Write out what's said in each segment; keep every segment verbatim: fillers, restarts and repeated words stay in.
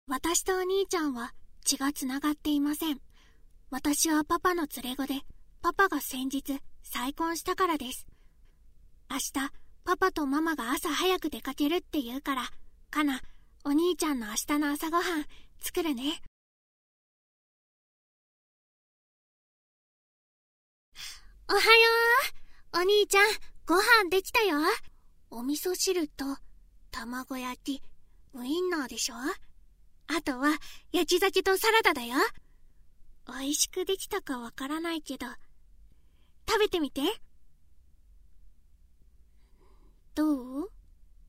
私とお兄ちゃんは血がつながっていません。私はパパの連れ子で、パパが先日再婚したからです。明日、パパとママが朝早く出かけるって言うから、かな、お兄ちゃんの明日の朝ごはん作るね。おはよう。お兄ちゃん、ご飯できたよ。お味噌汁と卵焼き、ウインナーでしょ。あとは焼き鮭とサラダだよ。美味しくできたかわからないけど、食べてみて。どう？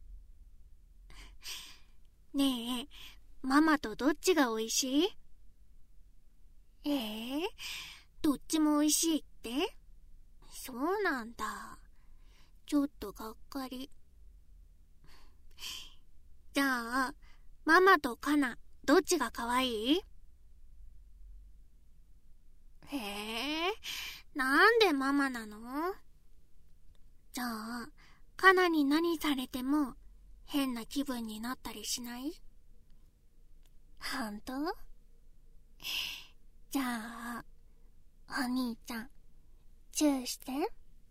ねえ、ママとどっちが美味しい？ええ、どっちも美味しいって？そうなんだ。ちょっとがっかり。じゃあ、ママとカナ、どっちが可愛い？へえ、なんでママなの？じゃあ、カナに何されても変な気分になったりしない？ほんと？じゃあ、お兄ちゃん、チューして。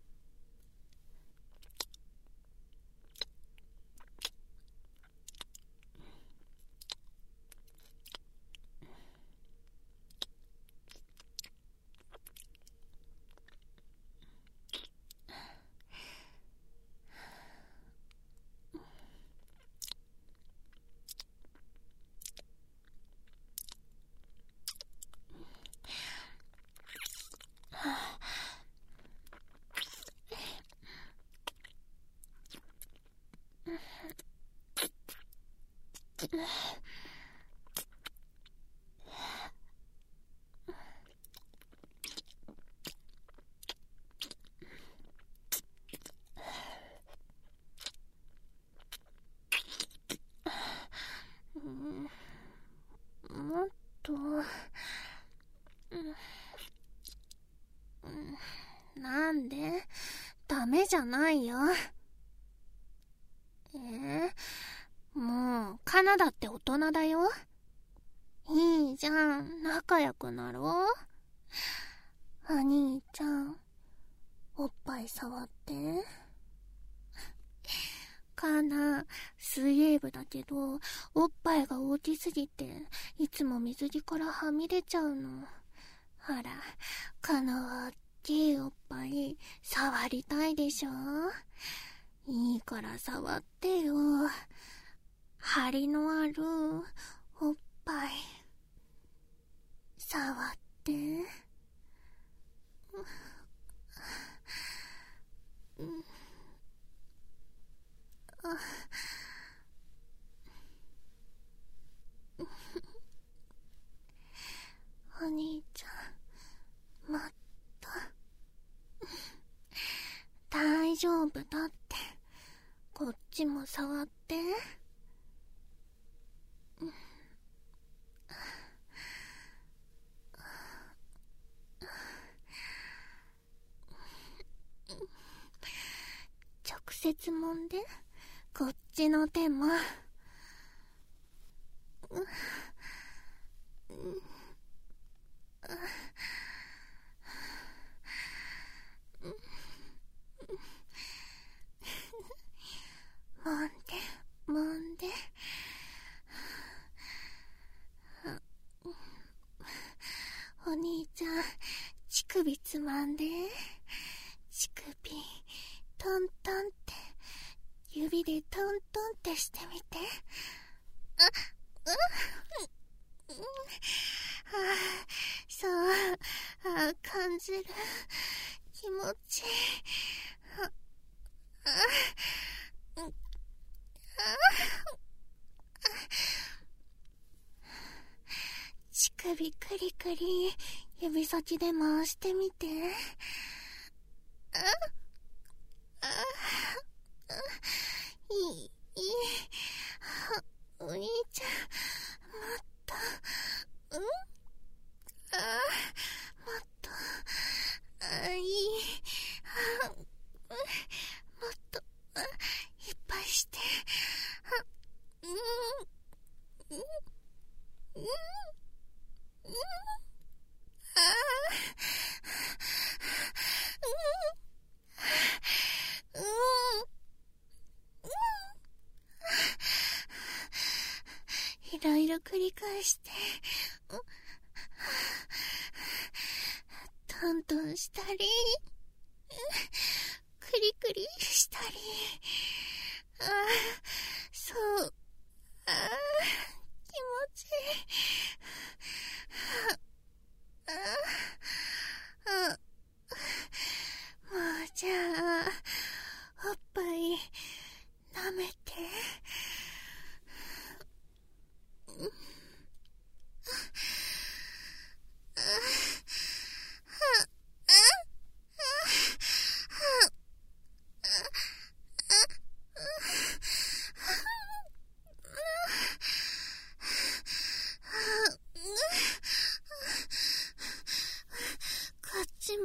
もっと、なんで？ダメじゃないよ。えー、もうカナダって大人だよ。いいじゃん、仲良くなろう。お兄ちゃん、おっぱい触って。カナ、水泳部だけどおっぱいが大きすぎていつも水着からはみ出ちゃうの。ほら、カナは大きいおっぱい触りたいでしょ。いいから触ってよ。張りのあるおっぱい触って。うんお兄ちゃん、また。大丈夫だって。こっちも触って。直接揉んで。こっちの手も。揉んで、揉んで。お兄ちゃん、乳首つまんで。乳首、トントンって、指でトントンってしてみて。あ、う、うん、あ、そう、あ、感じる。気持ちいい。あ、あ、うん、あ、乳首クリクリ指先で回してみて。あ、あ、あ、いい、いい。お兄ちゃん、もっと、うん、あ、もっと、あ、いい。あ、もっと、あ、いっぱいして。あ、うん、うん。 いろいろ繰り返して、トントンしたり、クリクリしたり、ああ、そう、ああ、気持ちいい。ああ、ああ、もうじゃあ、おっぱい舐めて。こっちも。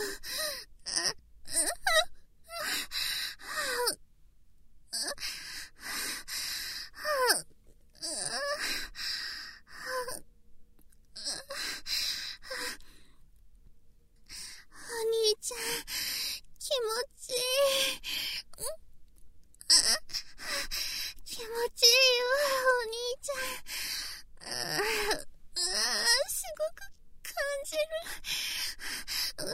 お兄ちゃん、気持ちいい。気持ちいいわ、お兄ちゃん。ああ、すごく感じる。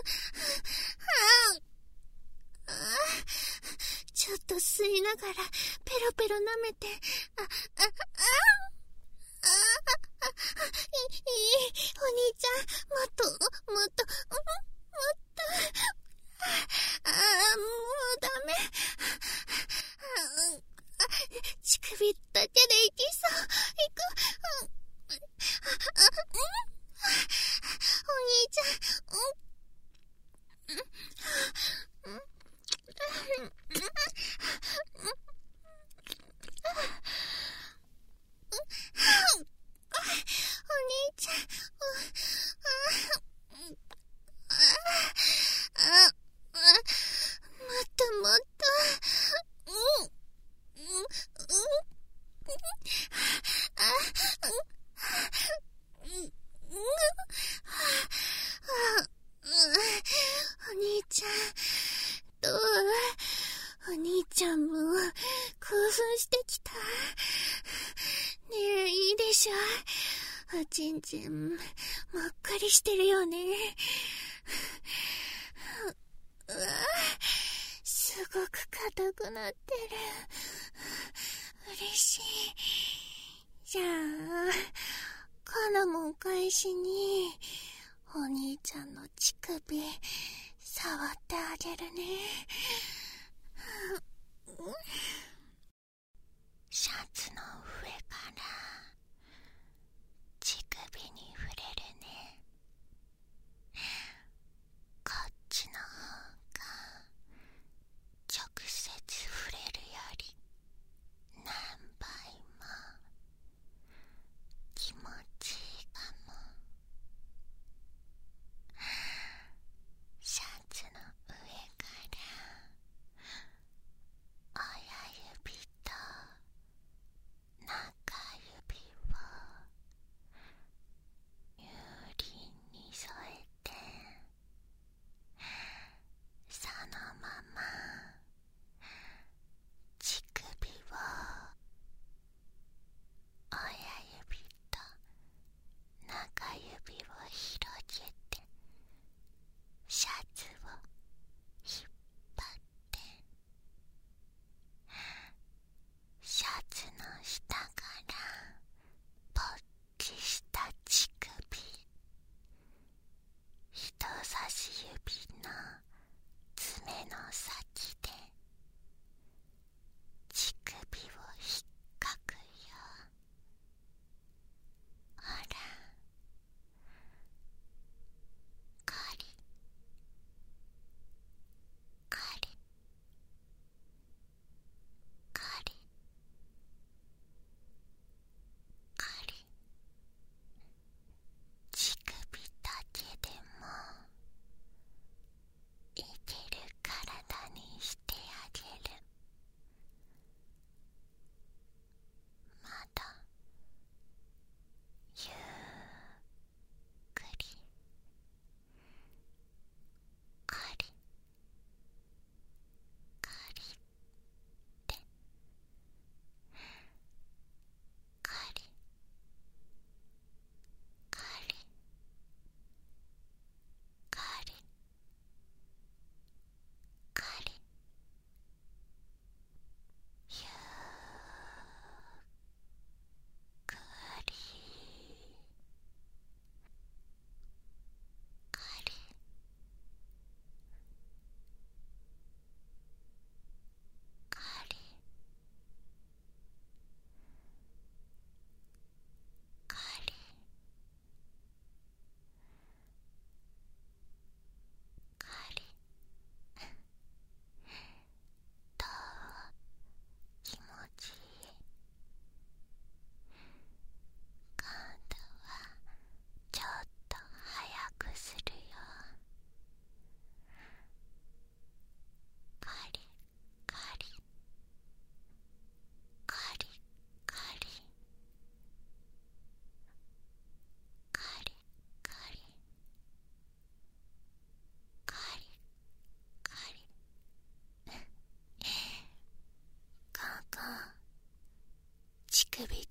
ああ、ちょっと吸いながらペロペロ舐めて。あ、あ、あ、あ、あ、いい、いい、お兄ちゃん、もっと、もっと、もっと。ああ、もうダメ。乳首だけでいきそう。いく。お兄ちゃん。お兄ちゃん。あ、もっともっと。お兄ちゃん、どう？お兄ちゃんも興奮してきた。ねえ、いいでしょ？おちんちん、もっかりしてるよね。うわ、すごく硬くなってる。嬉しい。じゃあ、カナもお返しに、お兄ちゃんの乳首、触ってあげるね。シャツの上から乳首に触れるね。こっちの方が直接触れるより何倍も気持ちいいかも。シャツの上から親指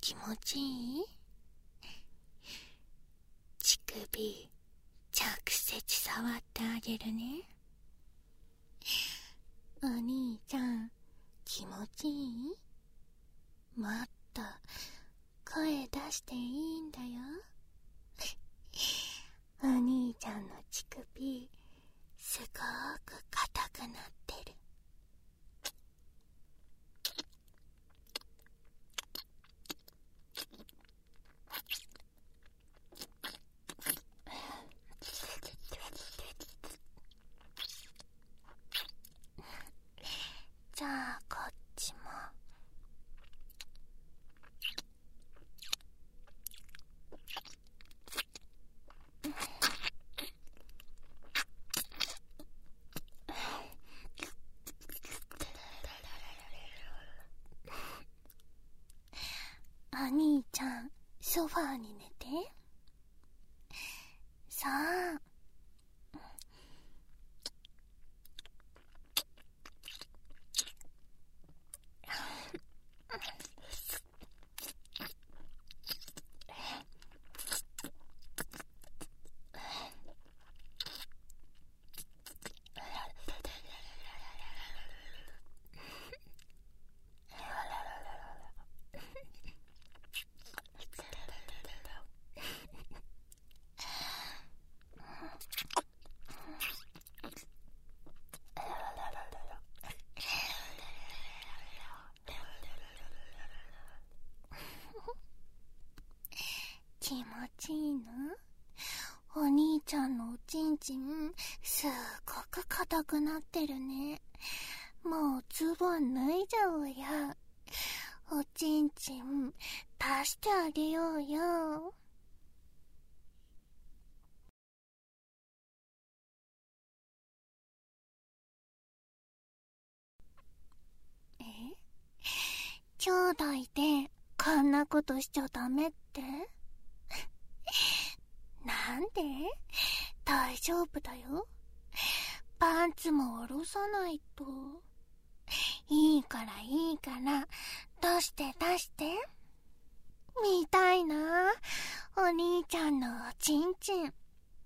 気持ちいい？乳首直接触ってあげるね。お兄ちゃん気持ちいい？もっと声出していいんだよ。お兄ちゃんの乳首すごく硬くなってる。じゃあこっちも。お兄ちゃんソファーに寝て。さあ気持ちいいの？お兄ちゃんのおちんちんすっごく硬くなってるね。もうズボン脱いじゃおうや。おちんちん出してあげようよ。え？兄弟でこんなことしちゃダメって？なんで？大丈夫だよ。パンツも下ろさないと。いいからいいから出して出して。見たいな、お兄ちゃんのおちんちん。うわ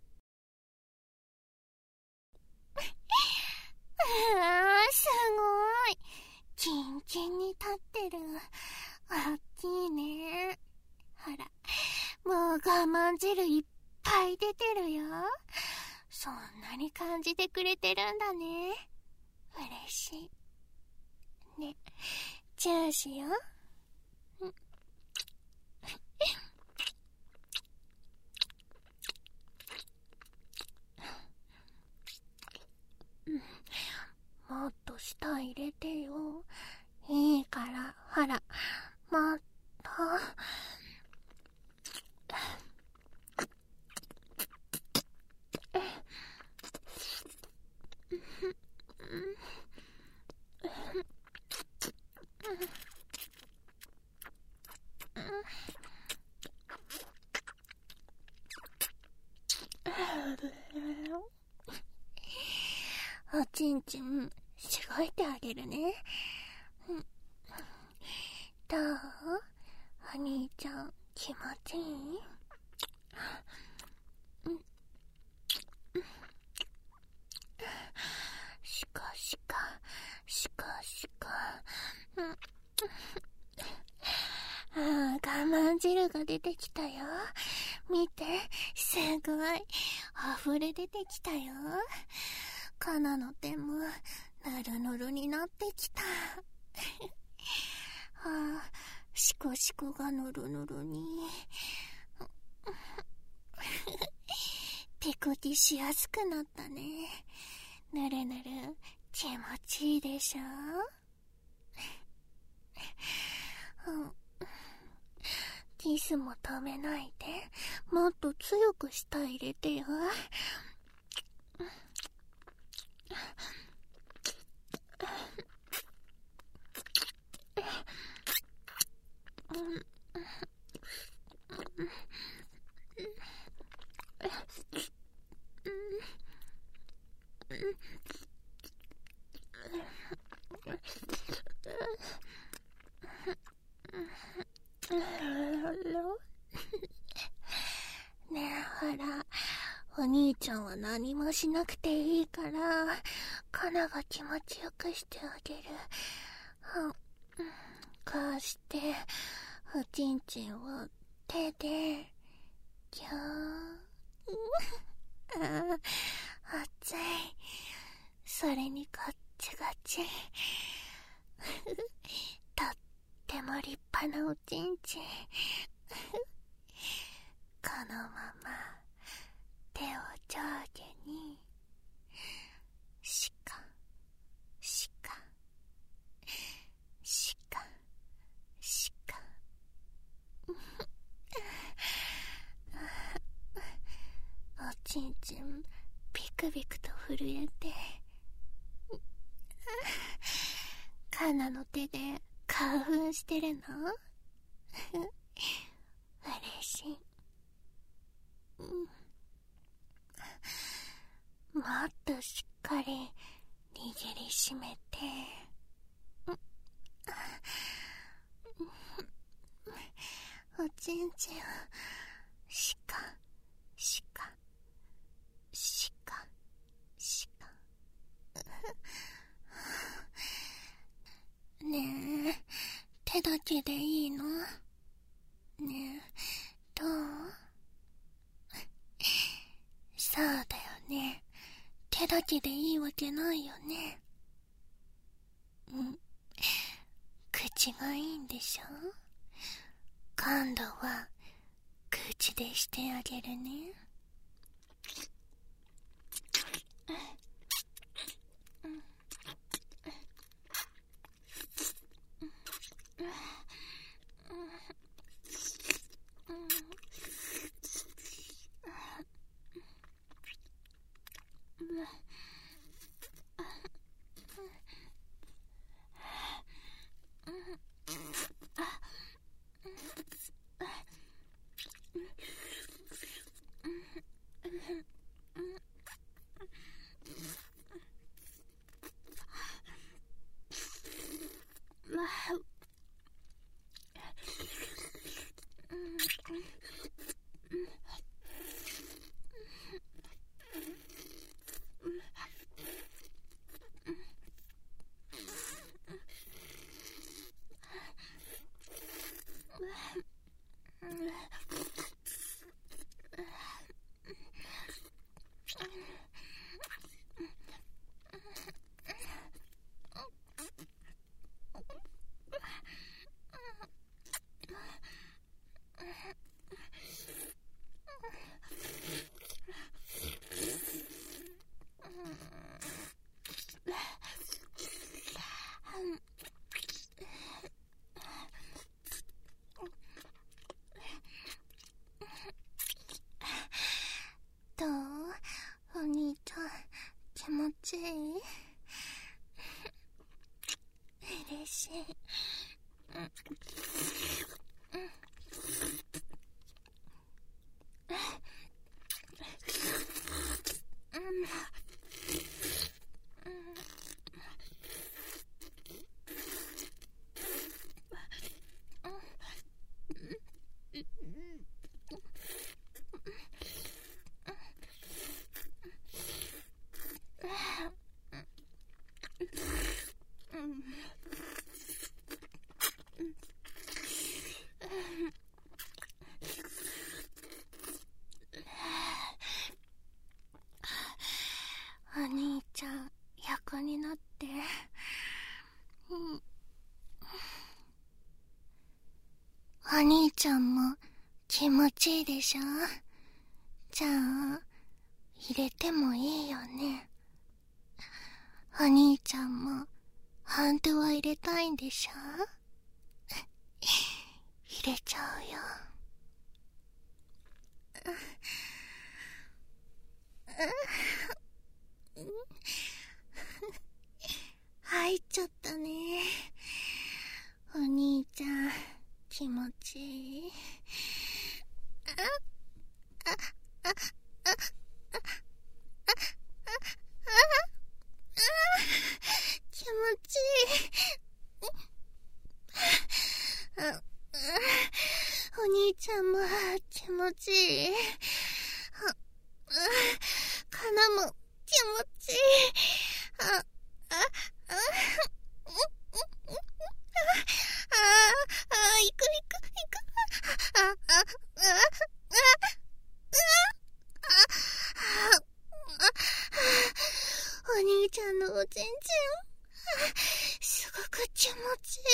ー、すごい。キンキンに立ってる。大きいね。ほら、もう我慢汁いっぱい出てるよ。そんなに感じてくれてるんだね。嬉しい。ね、チューしよう。もっと舌入れてよ。いいから、ほら、もっと。おちんちんしごいてあげるね。どう？お兄ちゃん気持ちいい？しかしかしかしか、うん、ああ、我慢汁が出てきたよ。見て、すごい溢れ出てきたよ。カナの手もぬるぬるになってきた。ああ、シコシコがぬるぬるに。ペコティしやすくなったね。ぬるぬる気持ちいいでしょ？うん、キスも止めないで、もっと強く舌入れてよ。 ねえ、ほら、お兄ちゃんは何もしなくていいから、カナが気持ちよくしてあげる。こうして、おちんちんを手で、ぎゅーん。ああ、熱い。それにこっちがち。とっても立派なおちんちん。このまま手を上下にしかしかしかしかおちんちんビクビクと震えて、カナの手で興奮してるの？嬉しい。もっとしっかり握りしめて、おちんちんをしかしかしかしかねえ、手だけでいいの？ねえ、どう？そうだよね。手だけでいいわけないよね。うん。口がいいんでしょ？今度は口でしてあげるね。どう？お兄ちゃん、気持ちいい？嬉しい。お兄ちゃん、横になって。うん。お兄ちゃんも気持ちいいでしょ？じゃあ、入れてもいいよね。お兄ちゃんも本当は入れたいんでしょ？入れちゃうよ。入っちゃったね。お兄ちゃん、気持ちいい？あ、あ、あ、あ、あ、あ、気持ちいい。 兄ちゃんも気持ちいい。かなも気持ちいい。あ、あ、あ、あ、あ、いくいくいく。あ、あ、あ、あ、あ、お兄ちゃんのおちんちん、すごく気持ちいい。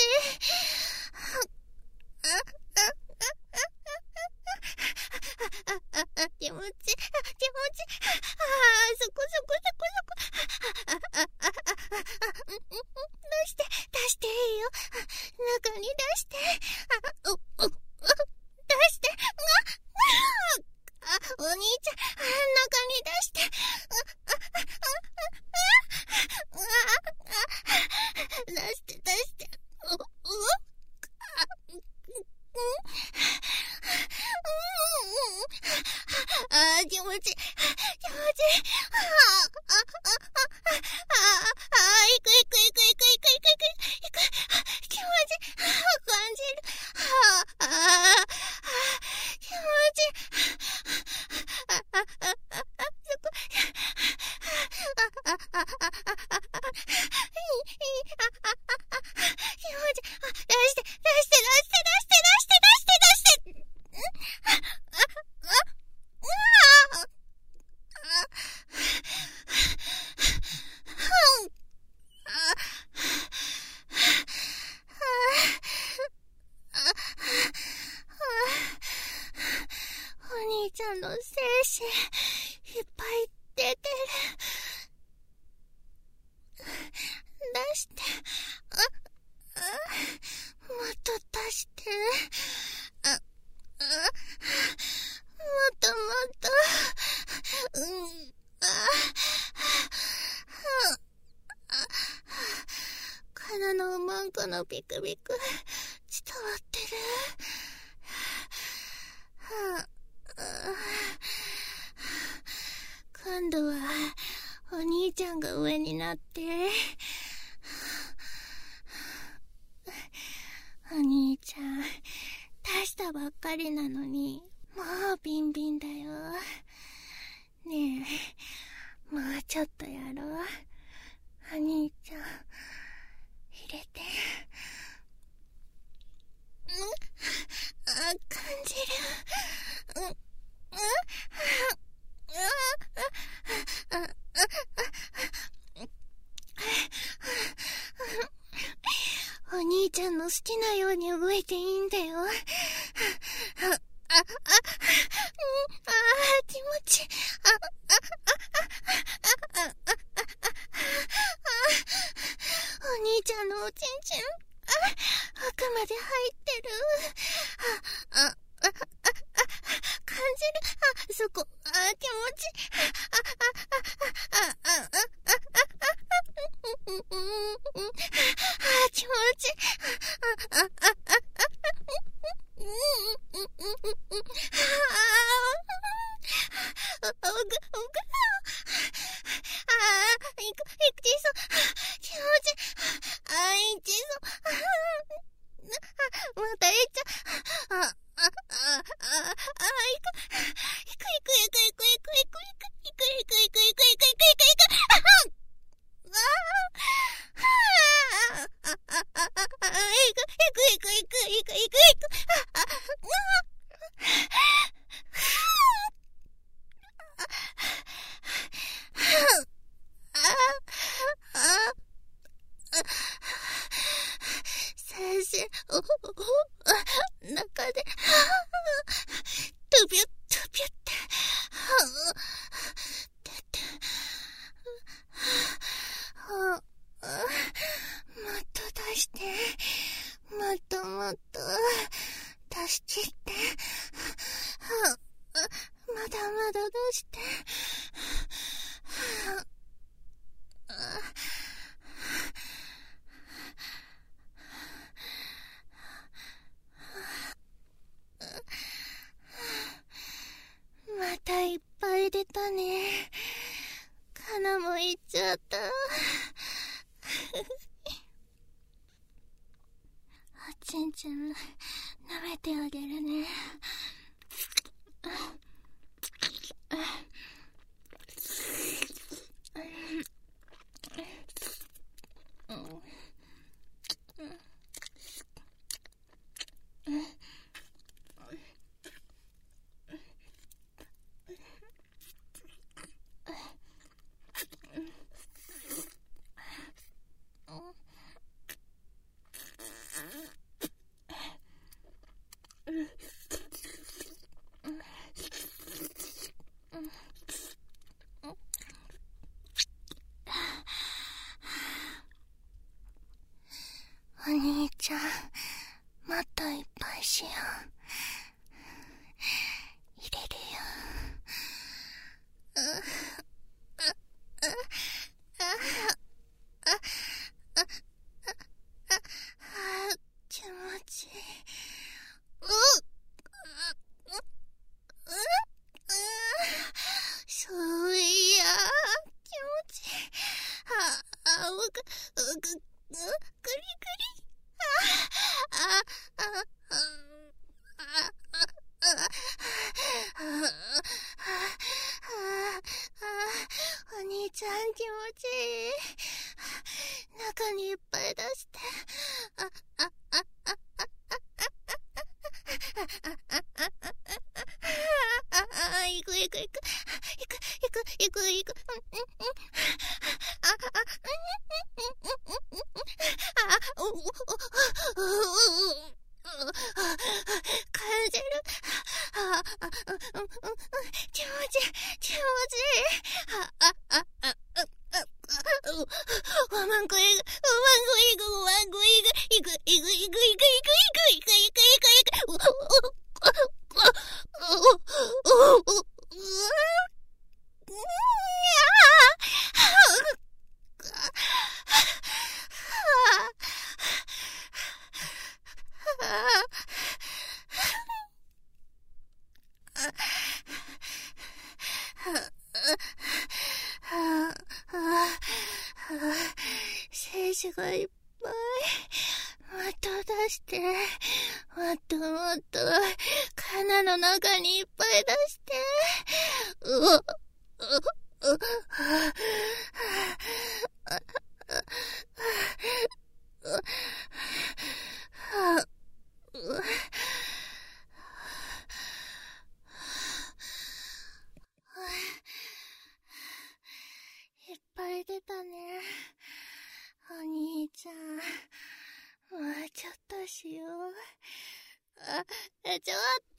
気持ちいい、気持ちいい。ああ、そこそこそこそこ。あ、あ、あ、あ、あ、出して、出していいよ。中に出して。あ、お、お、出して。あ、あ、お兄ちゃん、中に出して。出して、出して。お、お、あー、気持ちいい。気持ちいい。ああ、ああ、ああ、ああ、いくいくいくいくいくいくいくいく。気持ちいい。感じる。ああ、ああ、気持ちいい。ああ、ああ、ああ、そこ。ああ、ああ、ああ、ああ、いい、いい、ああ、ああ、気持ちいい。出して、出して、出して、出して、出して、出して、出して。あ、あ、あ、ああ。お兄ちゃんの精子いっぱい出てる。出して。あ、あ、もっと出して。あ、あ、もっともっと。うん、あ、あ、体のうまんこのビクビク伝わってる。はあ、今度はお兄ちゃんが上になって、お兄ちゃん出したばっかりなのにもうビンビンだよ。ねえ、もうちょっとやろう。お兄ちゃん入れて。ん、あ、感じる。うん、うん、あ、あ、あ、あ、お兄ちゃんの好きなように動いていいんだよ。あ、あ、あ、あ、気持ちいい。あ、あ、あ、あ、あ、あ、お兄ちゃんのおちんちん、あ、奥まで入ってる。あ、あ、あ、あ、感じる。あ、そこ、あ、気持ちいい。あ、あ、あ、あ、あ、あ、あ、うん、うん、うん、あ、気持ちいい。あ、あ、あ、あ、うん、うん、うん、うん、うん、あ、おぐ、おぐ、あ、いく、いくちそう。気持ちいい。あ、いちそう。またいっちゃう。あ、あ、あ、あ、あ、いく、いく、いく、いく、いく、いく、いく、いく、いく、いく、いく、いく、いく、いく、いく、いく、いく、いく、いく、先生、お、お、中で、トゥビュッ、トゥビュッって、出て、もっと出して、もっともっと出しちって、まだまだ出して、またいっぱい出たね。カナもいっちゃった。おちんちん舐めてあげるね。 しよう。入れるよ。気持ちいい。そういや、気持ちいい。あ、あ、うぐ、うぐ、ぐ、ぐりぐり。あ、あ、あ、あ、あ、あ、お兄ちゃん気持ちいい。中にいっぱい出して。あ、あ、あ、あ、あ、あ、いくいくいく。いく、いく、いく、いく。あ、あ、あ、お、お、お、感じる。あ、あ、気持ちいい、気持ちいい。あ、あ、あ、あ、ワンコイグ、ワンコイグ、ワンコイグ、いく、いく、いく、いく、いく、いく、いく、いく、いく、いく、精子がいっぱい。もっと出して。もっともっと。鼻の中にいっぱい出して。うわ、う、う、う、いっぱい出たね。お兄ちゃん、もうちょっとしよう。あ、ちょっと。